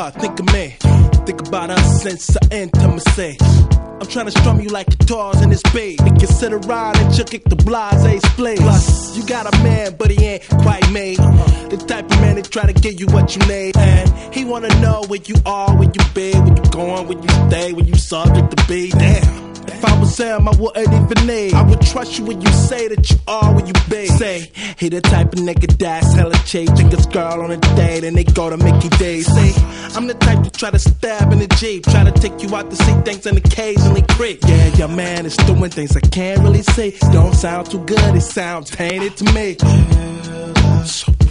heart, think of me. Think about us since our intimacy. I'm trying to strum you like guitars in this beat. We can sit around and chill, kick the blase split. Plus, you got a man, but he ain't quite made. The type of man that try to give you what you need. And he wanna know where you are, where you be, where you going, where you stay, where you subject to be. Damn. If I was him, I wouldn't even need. I would trust you when you say that you are where you be. Say, he the type of nigga that's hella cheap. Take his girl on a date and they go to Mickey D's. Say, I'm the type to try to stab in the Jeep. Try to take you out to see things and occasionally creep. Yeah, your man is doing things I can't really see. Don't sound too good, it sounds tainted to me. So